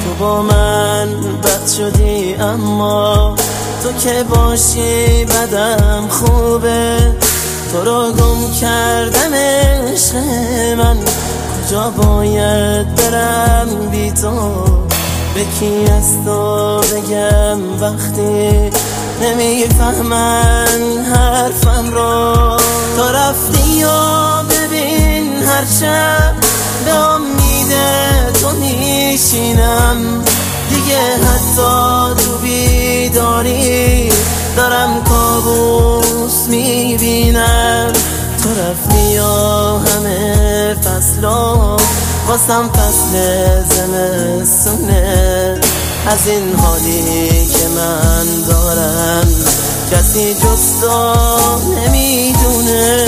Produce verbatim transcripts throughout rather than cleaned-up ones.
تو با من بد شدی، اما تو که باشی بدم خوبه. تو رو گم کردم عشق من، کجا باید برم بی تو؟ به کی از تو بگم وقتی نمیفهمن حرفم رو؟ تو رفتی و ببین هر شب به امید تو میشینم، دیگه حتی تو بیداری دارم کابوس میبینم. تو رفتی و همه فصلا واسم فصل زمستونه. از این حالی که من دارم کسی جز تو نمیدونه.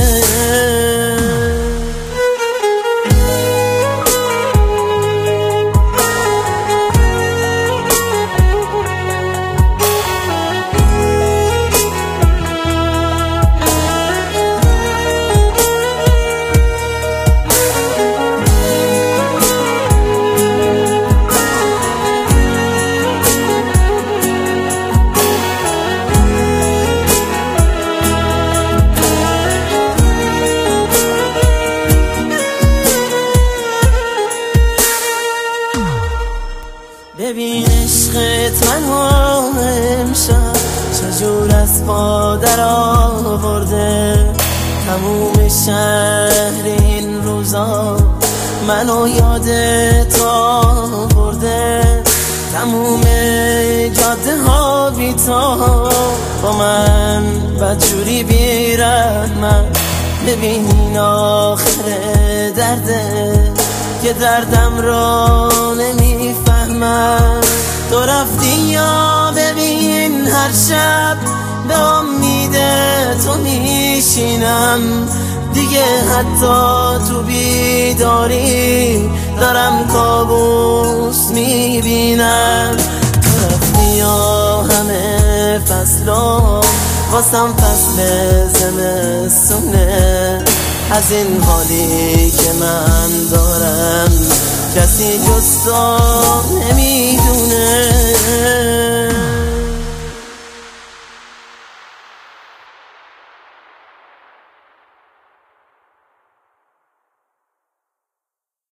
ببین عشقت منو امشب چجور از پا در آورده. تموم شهر این روزا منو یاد تو آورده. تموم جاده ها بی تو با من بدجوری بی رحمت. ببین این آخر درده که دردم رو نمیفهمم. تو رفتی یا ببین هر شب به امید تو میشینم، دیگه حتی تو بیداری دارم کابوس میبینم. تو رفتی یا همه فصلا واسم فصل زمستونه. از این حالی که من دارم کسی جز تو نمی